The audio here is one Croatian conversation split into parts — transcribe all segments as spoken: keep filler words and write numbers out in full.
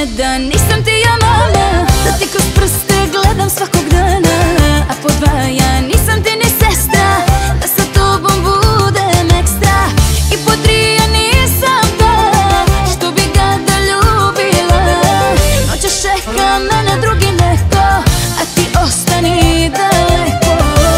jedan nisam ti ja mama, da ti kroz prste gledam svakog dana. A po dva ja nisam ti ni sestra, da sa tobom budem ekstra. I po tri ja nisam ta, što bi ga da ljubila. Noćas čeka mene drugi neko, a ti ostani daleko.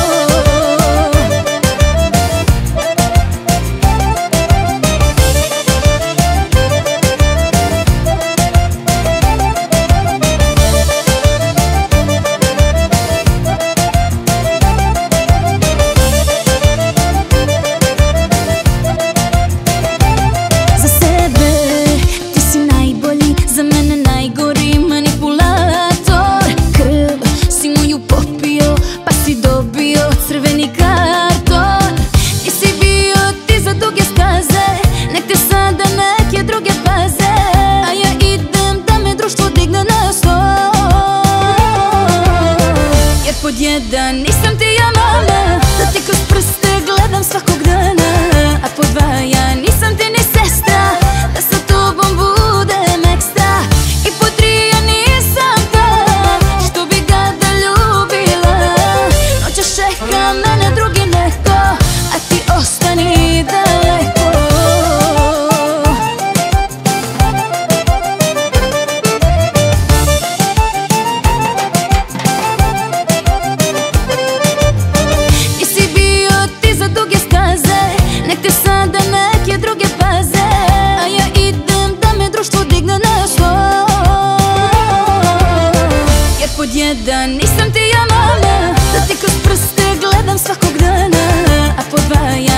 Crveni karton, nisi bio ti za duge staze, nek te sada neke druge paze. A ja idem da me društvo digne na sto, jer pod jedan nisam ti ja mama, da ti kroz prste gledam svakog dana. A pod dva ja nisam ti ni sestra, da sa tobom budem ekstra. I pod tri ja nisam ta, što bi ga da ljubila. Noćas čeka mene drugi neko, a ti ostani daleko. Nisi bio ti za duge staze, nek te sada neke druge paze. A ja idem da me društvo digne na sto, jer pod jedan nisam ti ja mama, da ti kroz prste gledam svakog dana. A po dva ja